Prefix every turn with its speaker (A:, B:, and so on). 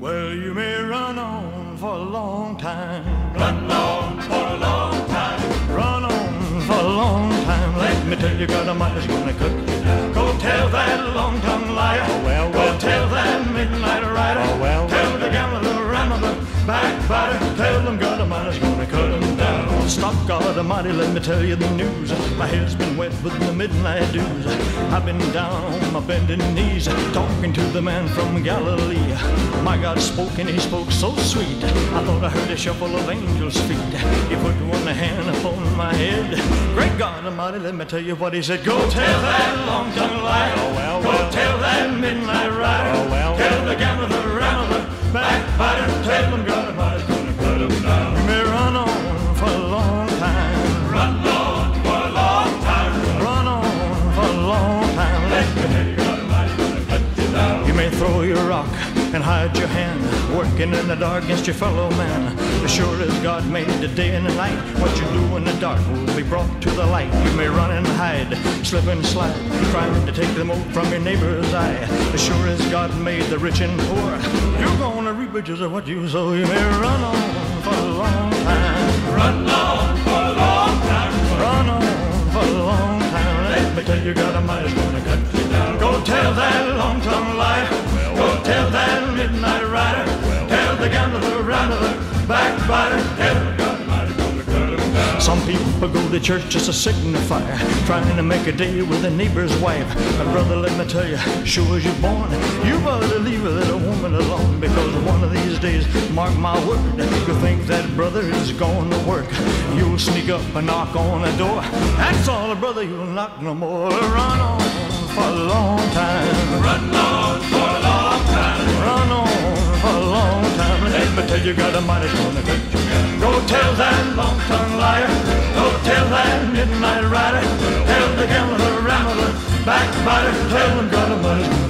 A: Well, you may run on for a long time.
B: Run on for a long time.
A: Run on for a long time. Let me tell you, God Almighty's gonna cut you down. Go tell that long-tongued liar. Go tell that midnight rider. Tell the gambler, the rambler, backbiter. Tell them God Almighty's gonna cut them down. Stop, God Almighty, let me tell you the news. My head's been wet with the midnight dews. I've been down on my bending knees, talking to the man from Galilee. My God spoke and he spoke so sweet. I thought I heard a shuffle of angels' feet. He put one hand upon my head. Great God Almighty, let me tell you what he said. Go tell that long-tongued liar. Go tell that midnight rider. Tell the gambler, the rambler, backbiter. Tell them God Almighty's gonna cut them down. You may run on for a long time.
B: Run on for a long time.
A: Run on for a long time.
B: Let me tell you, God Almighty's gonna cut you down.
A: You may throw your rock and hide your hand, working in the dark against your fellow man. As sure as God made the day and the night, what you do in the dark will be brought to the light. You may run and hide, slip and slide, trying to take the mote from your neighbor's eye. As sure as God made the rich and poor, you're gonna reap riches of what you sow. You may run on for a long time.
B: Run on for a long time.
A: Run on for a long time. Let me tell you, God Almighty's gonna cut you down. Go tell that long-tongued liar. Go tell that midnight rider. Tell the gambler, the rambler, backbiter. Tell God Almighty's gonna cut him down. Some people go to church just to signify, trying to make a day with a neighbor's wife. But brother, let me tell you, sure as you're born, you better leave a little woman alone, because one of these days, mark my word, you'll think that brother is going to work. You'll sneak up and knock on a door. That's all, brother, you'll knock no more. Run on for a long time.
B: Run on for a long time.
A: Run on for a long time. Let me tell you, God Almighty's gonna cut you down. Go tell that long-tongued liar. Go tell that midnight rider. Tell the gambler, the rambler, backbiter. Tell them God Almighty's gonna